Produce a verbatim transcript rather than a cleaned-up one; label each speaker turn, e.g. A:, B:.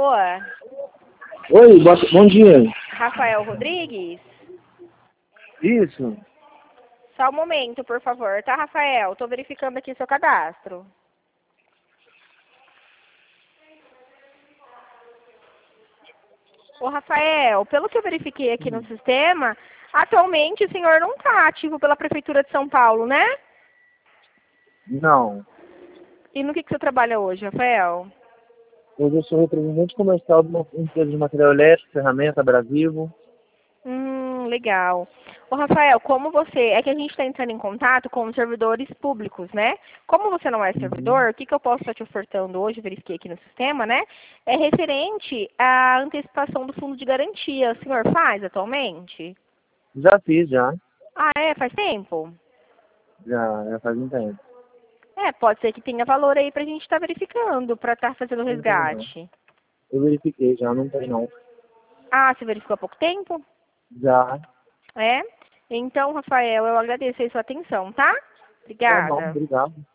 A: Alô?
B: Oi, boa, bom dia.
A: Rafael Rodrigues?
B: Isso.
A: Só um momento, por favor, tá, Rafael? Tô verificando aqui seu cadastro. Ô, Rafael, pelo que eu verifiquei aqui no sistema, atualmente o senhor não está ativo pela Prefeitura de São Paulo, né?
B: Não.
A: E no que, que você trabalha hoje, Rafael?
B: Hoje eu sou representante comercial de uma empresa de material elétrico, ferramenta, Brasivo.
A: Hum, legal. Ô, Rafael, como você... É que a gente está entrando em contato com os servidores públicos, né? Como você não é
B: Uhum.
A: servidor, o que, que eu posso estar te ofertando hoje, verifiquei aqui no sistema, né? É referente à antecipação do fundo de garantia. O senhor faz atualmente?
B: Já fiz, já.
A: Ah, é? Faz tempo?
B: Já, já faz um tempo.
A: É, pode ser que tenha valor aí pra gente estar verificando, pra estar fazendo o
B: Não tem, não.
A: resgate.
B: Eu verifiquei, já não tem, não.
A: Ah, você verificou há pouco tempo?
B: Já.
A: É? Então, Rafael, eu agradeço aí sua atenção, tá?
B: Tá bom,
A: Obrigada.
B: obrigado.